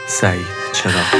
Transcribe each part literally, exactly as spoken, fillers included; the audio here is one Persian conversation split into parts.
سعید چراغ.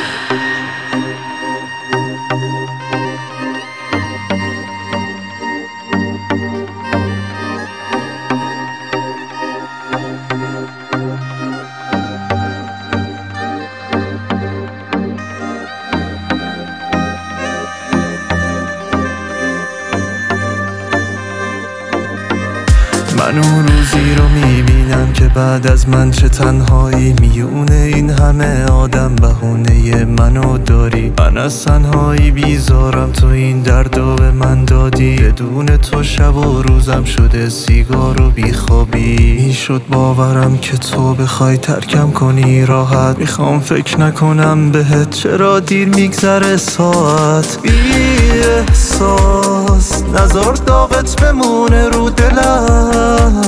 من اون روزی رو میبینم که بعد از من چه تنهایی میونه این همه آدم بهونه منو داری. من از تنهایی بیزارم، تو این دردو به من دادی. بدون تو شب و روزم شده سیگار و بیخوابی. میشد باورم که تو بخوای ترکم کنی راحت. میخوام فکر نکنم بهت، چرا دیر میگذره ساعت. بی احساس نزار داغت بمونه رو دلم.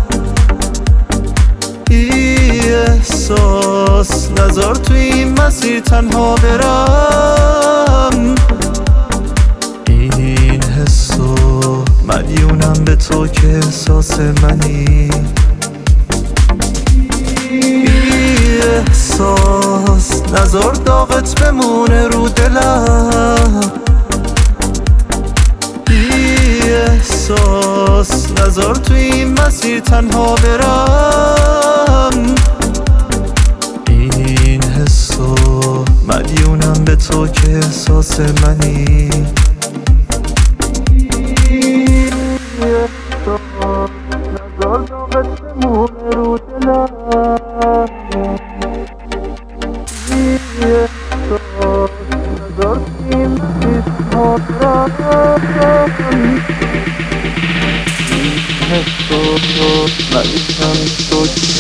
بی احساس نزار توی این مسیر تنها برم. این حسو مدیونم به تو که احساس منی. بی احساس نزار داغت بمونه رو دلم. احساس نزار توی این مسیر تنها برم. این حسو مدیونم به تو که احساس منی. نزار داغت بمونه رو دلم. نزار توی این مسیر تنها برم. Esto la distancia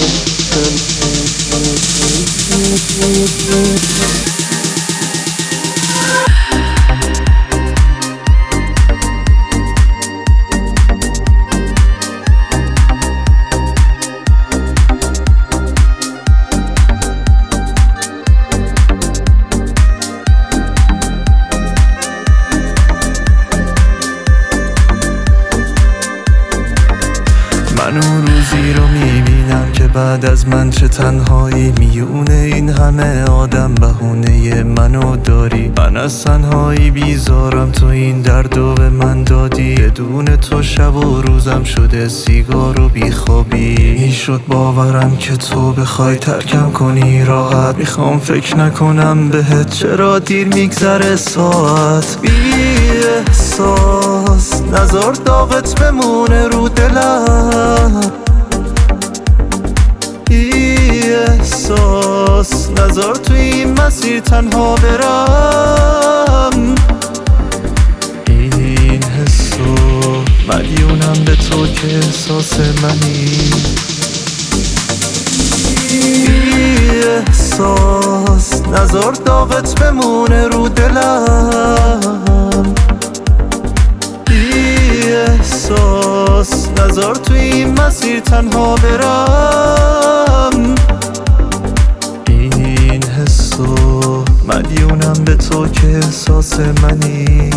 من اون روزی رو میبینم که بعد از من چه تنهایی میونه این همه آدم بهونه منو داری. من از تنهایی بیزارم، تو این دردو به من دادی. بدون تو شب و روزم شده سیگار و بیخوابی. میشد باورم که تو بخوای ترکم کنی راحت. میخوام فکر نکنم بهت، چرا دیر میگذره ساعت. بی احساس نزار داغت بمونه رو دلم. بی احساس نزار توی این مسیر تنها برم. این حسو مدیونم به تو که احساس منی. بی احساس نزار داغت بمونه رو دلم. احساس نزار توی این مسیر تنها برم. این حسو مدیونم به تو که احساس منی.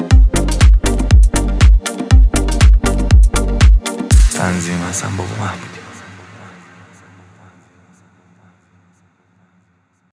تنظیم حسن بابا محمودی.